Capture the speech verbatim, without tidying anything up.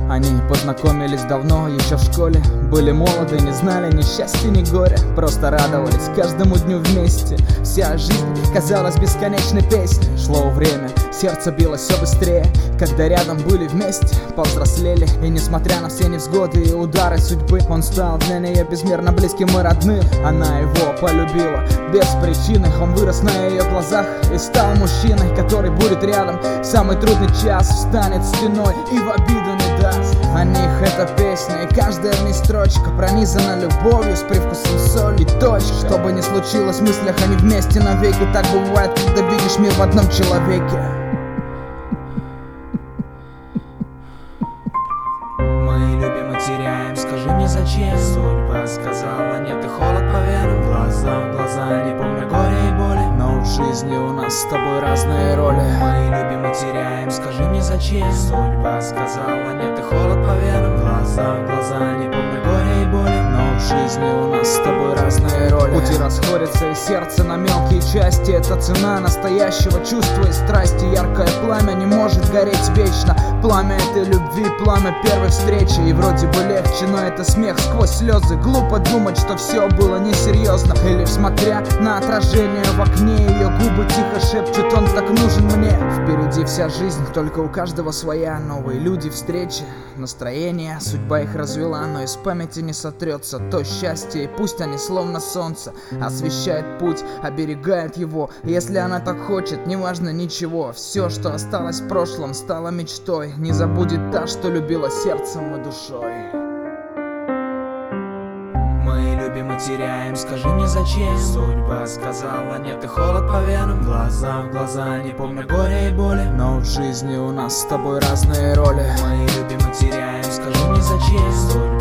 Они познакомились давно, еще в школе. Были молоды, не знали ни счастья, ни горя. Просто радовались каждому дню вместе. Вся жизнь казалась бесконечной песней. Шло время, сердце билось все быстрее. Когда рядом были вместе, повзрослели. И несмотря на все невзгоды и удары судьбы, он стал для нее безмерно близким и родным. Она его полюбила без причины. Он вырос на ее глазах и стал мужчиной, который будет рядом в самый трудный час, встанет стеной и в обиду не даст. О них эта песня, и каждая в ней строчка пронизана любовью с привкусом соли. И точка. Что бы ни случилось в мыслях, они вместе навеки. Так бывает, когда видишь мир в одном человеке. Мы любим и теряем, скажи мне зачем? Судьба сказала нет, и холод по венам. Глаза в глаза, не помню горя и боли. Но в жизни у нас с тобой разные роли. Мы любим и теряем, скажи мне зачем? Судьба сказала нет, и холод по венам. Глаза в глаза, не помню горя и боли. Но в жизни у нас с тобой разные роли. Пути расходятся и сердце на мелкие части. Это цена настоящего чувства и страсти. Яркое пламя не может гореть вечно. Пламя этой любви, пламя первой встречи. И вроде бы легче, но это смех сквозь слезы. Глупо думать, что все было несерьезно. И лишь смотря на отражение в окне, ее губы тихо шепчут: он так нужен мне. Впереди вся жизнь, только у каждого своя. Новые люди, встречи, настроение. Судьба их развела, но из памяти не сотрется то счастье. И пусть они словно солнце освещает путь, оберегает его. Если она так хочет, неважно ничего. Все, что осталось в прошлом, стало мечтой. Не забудет та, что любила сердцем и душой. Мы любим и теряем, скажи мне зачем? Судьба сказала нет, и холод по венам. Глаза в глаза, не помню горя и боли. Но в жизни у нас с тобой разные роли. Мы любим и теряем, скажи мне зачем? Судьба